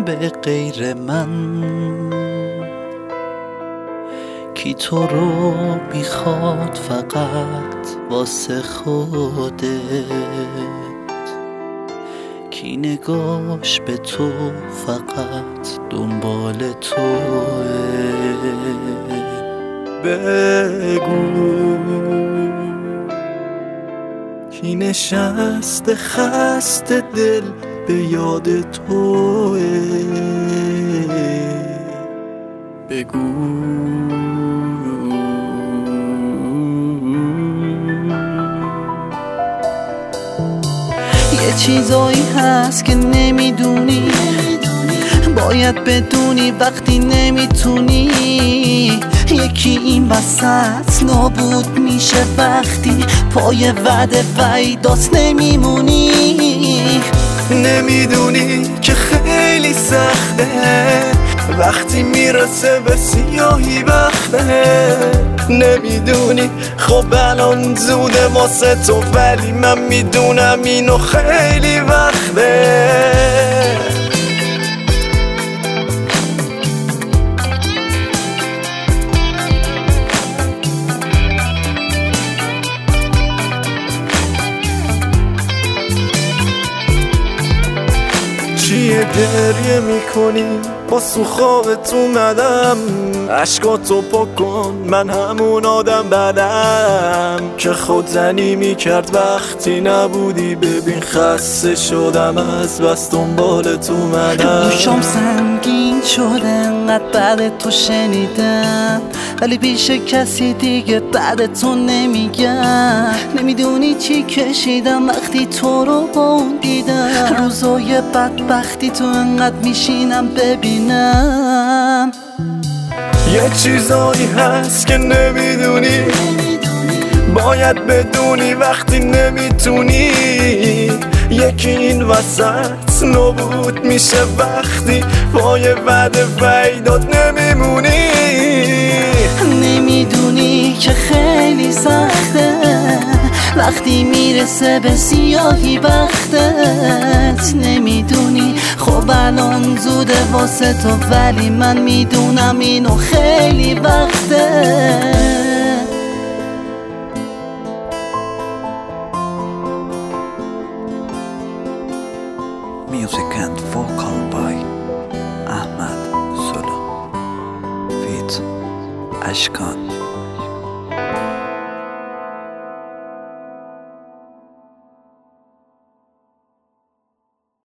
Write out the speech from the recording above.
به غیر من؟ کی تو رو میخواد فقط واسه خودت؟ کی نگاش به تو فقط دنبال توه؟ بگو کی نشسته خسته دل به یاد توه؟ بگو یه چیزایی هست که نمیدونی، باید بدونی وقتی نمیتونی. یکی این وسط نابود میشه وقتی پای وعده وعیدات نمیمونی. نمیدونی که خیلی سخته وقتی میرسه به سیاهی وقته. نمیدونی خب الان زوده واسه تو، ولی من میدونم اینو خیلی وقته. چیه گریه میکنی؟ پاسو خوابت اومدم، عشقاتو پاک کن، من همون آدم بدم که خودزنی میکرد وقتی نبودی. ببین خسته شدم از بس دنبالت اومدم. دوشم سنگین شده انقدر بعد تو شنیدم، ولی پیش کسی دیگه بعد تو نمیگم. نمیدونی چی کشیدم وقتی تو رو با اون دیدم. روزای بدبختی تو انقدر میشینم ببینم. یه چیزایی هست که نمیدونی، باید بدونی وقتی نمیتونی. یکی این وسط نابود میشه وقتی پای وعده وعیدات نمیمونی. نمیدونی که خیلی سخته وقتی میرسه به سیاهی وقتت. نمیدونی خب الان زوده واسه تو، ولی من میدونم اینو خیلی وقته. Music and vocal by Ahmad Solo feat. Ashkan.